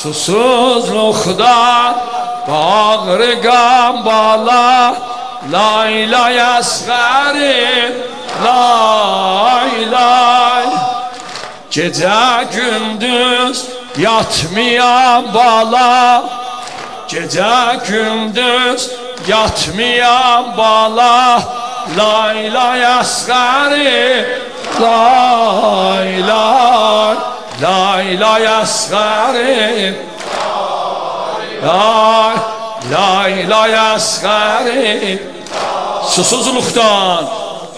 susuzluktan bağrı gambala, lay lay esğerim, lay lay. Gece gündüz yatmayan bala, gece gündüz yatmayan bala, lay lay esğerim, lay lay. Lay lay esğerim, lay lay lay esğerim. Susuzluktan,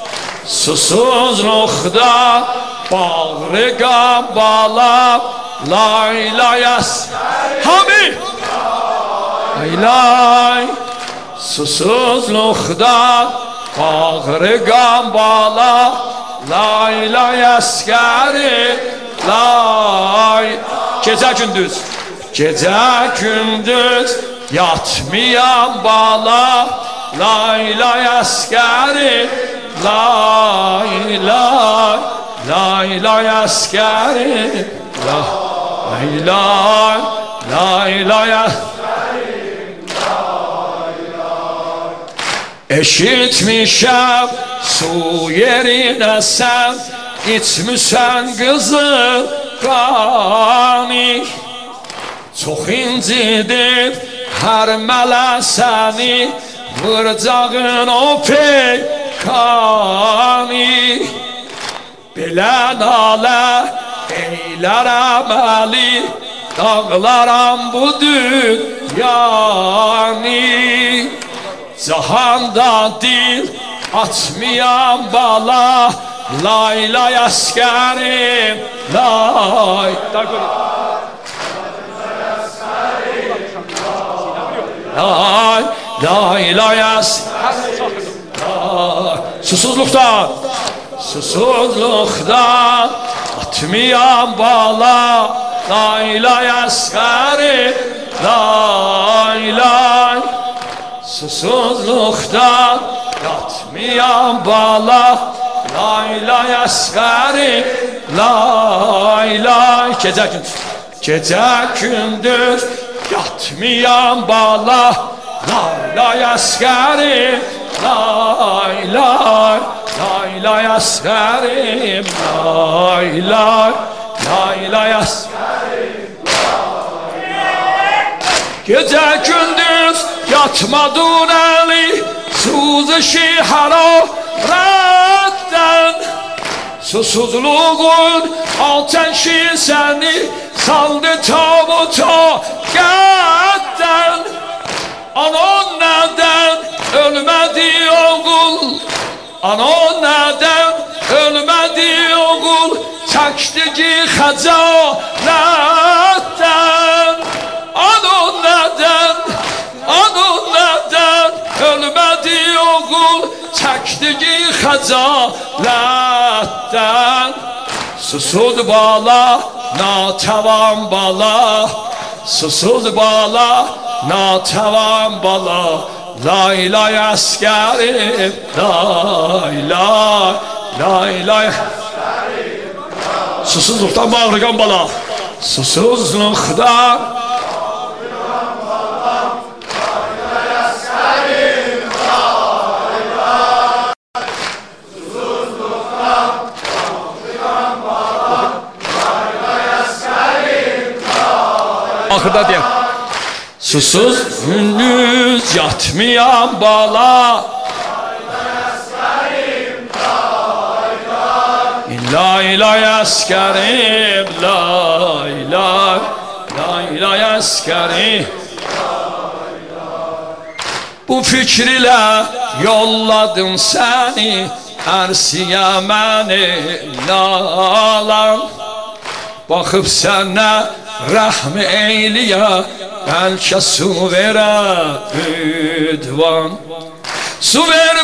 susuzluktan bağrı gambala, lay lay esğerim. Hami! Lay lay. Susuzluktan bağrı gambala, lay lay esğerim, lay. Gece gündüz, gece gündüz yatmayan bala, lay lay esğerim, lay lay. Lay lay esğerim, lay lay. Lay lay esğerim, lay lay. Eşitmişem su yerine sen İçmişən qızıl qani, çox incidir hər mələ səni, vuracağın o peykani. Belə nalə eylərəm əli, dağlaram bu dünyanı. Cahanda dil açmayan bala, lay lay esğerim, lay. Lay lay lay esğerim, lay. Susuzluktan, susuzluktan atmayan bala, lay lay esğerim, lay lay. Susuzluktan yatmayan bala, lay lay esğerim, lay lay. Gece gündüz, gece gündüz yatmayan bala, lay lay esğerim, lay lay. Lay lay esğerim, lay lay. Lay lay esğerim, lay lay. Gece gündüz yatmadın eli, suzuşi hararetten. Susuzluğun ateşi seni saldı tabuta gökten. Anan neden ölmedi oğul, anan neden ölmedi oğul, çektiği xəcalətten. Anan neden ölmedi oğul, çektiği xəcalətten. Susuz bala, natavan bala, susuz bala, natavan bala, lay lay esğerim, lay lay. Lay lay. Susuzluktan bağırgan bala, susuzluktan ahırda diyen susuz gündüz yatmayan bala, lay lay esğerim, lay lay. Lay lay esğerim. Bu fikriyle yolladım seni Ersiye məni nalan. Baxıb sənə rəhm eyliyə, bəlkə su verə ünvan. Su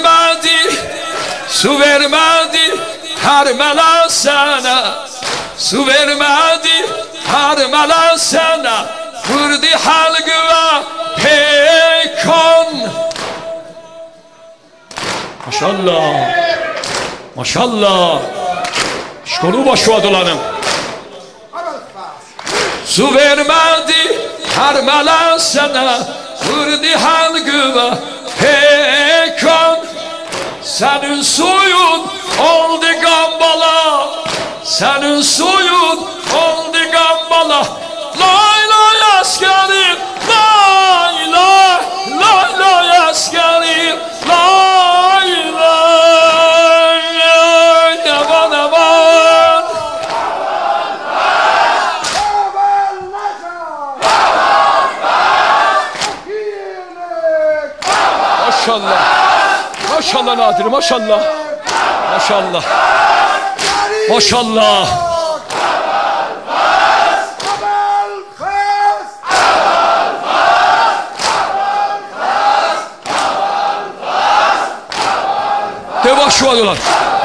vermədi hər mələ sənə, su vermədi hər mələ sənə, vurdu halqı və peykan. Maşallah, maşallah, şkolu başva dolanım. Su vermədi Hermelesene Hırdi helgüve Hekan Senin suyun oldu gambala Senin suyun oldu gambala Lay lay askeri Lay lay lay lay askeri Lay lay Yaman aman Maşallah Maşallah Nadir maşallah Maşallah Maşallah Devaş şu adılar